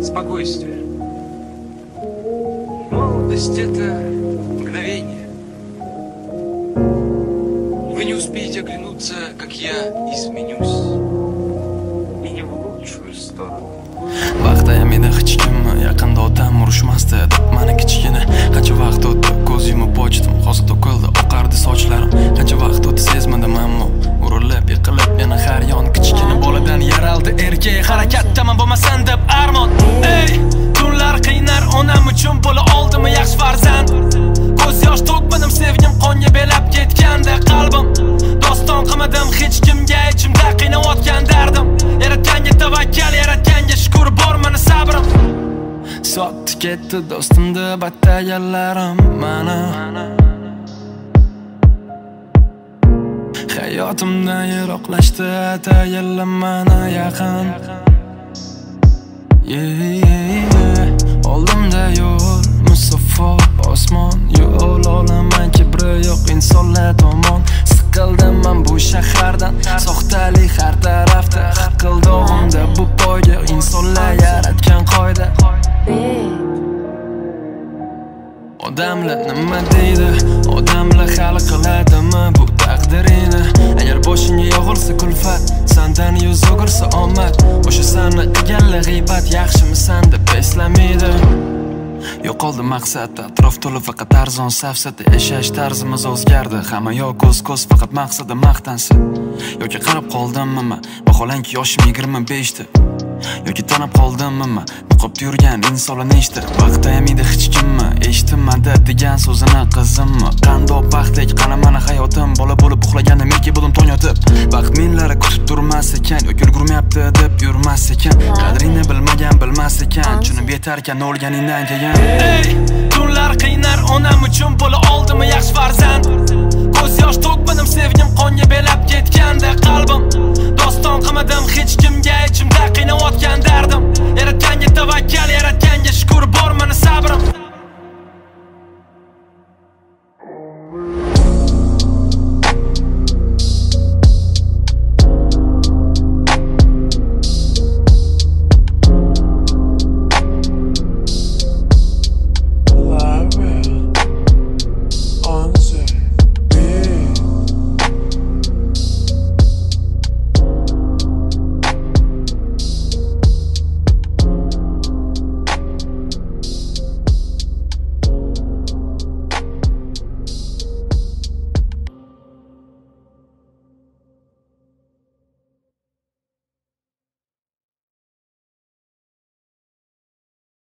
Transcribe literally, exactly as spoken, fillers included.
спокойствие. Молодость — это мгновение. Вы не успеете оглянуться, как я изменюсь. И не в лучшую сторону. Vaqt ayamida hech kimmi yaqinda otam urushmasdi deb mani kichkina. Qancha vaqt o'tdi ko'z yumib ochdim, hozir to'kildi oqardi sochlarim. Qancha vaqt o'tdi sezmadim ammo urilib yiqilib yana har yon kichkina boladan yaraldi erkak. Harakatdaman bo'lmasan deb armon. Ey, tunlar qiynar onam uchun bo'la oldimi yaxshi farzand. Ko'z yosh to'kmadim sevgim qonga belab ketganda qalbim. Doston qilmadim hech kimga ichimda qiynayotgan dardim. Yaratganga tavakkal, yaratganga shukr, bor meni sabrim. Sotdi ketdi do'stimni battagallarim mana. Hayotimdan yiroqlashdi ataylab mana yaqin. Yeah, yeah, yeah. Oldimda yo'l, musaffo osmon, yo'l olaman kibri yo'q insonlar tomon. Siqildim men bu shahardan, soxtalik har tarafda. Hiqildog'imda bu poyga insonlar yaratgan qoida. Odamlar nima deydi? Odamlar hal qiladimi bu taqdirini? Agar boshingga yog'ilsa kulfat, sandan yuz o'girsa omad, o'sha sani qilganlar g'iybat yaxshimisan deb eslamaydi. Yo'qoldi maqsad, atrof to'la faqat arzon safsata. Yashash tarzimiz o'zgardi, hamma yo ko'z-ko'z faqat maqsadi maqtansa. Yoki qarab qoldimmi men, vaholanki yoshim yigirma beshda. Yoki tanib qoldimmi men, niqobda yurgan insonlar nechta. Vaqt ayamida hech kimmi eshitmadi degan so'zini qizimmi. Qandoq baxtlik qana meni hayotim, bola bo'lib uxlaganda menki bo'ldim tong yotib. Vaqt menlari kutib turmas ekan, yoki ulgurmayapti deb yurmas ekan. Qadrini bilmagan bilmas ekan, tushunib yetarkan o'lganingdan keyin. Ey, tunlar qiynar onam uchun bo'la oldimi yaxshi farzand. Ko'z yosh to'kmadim sevgim qonga belab ketganda qalbim. Doston qilmadim hech kimga ichimda qiynayotgan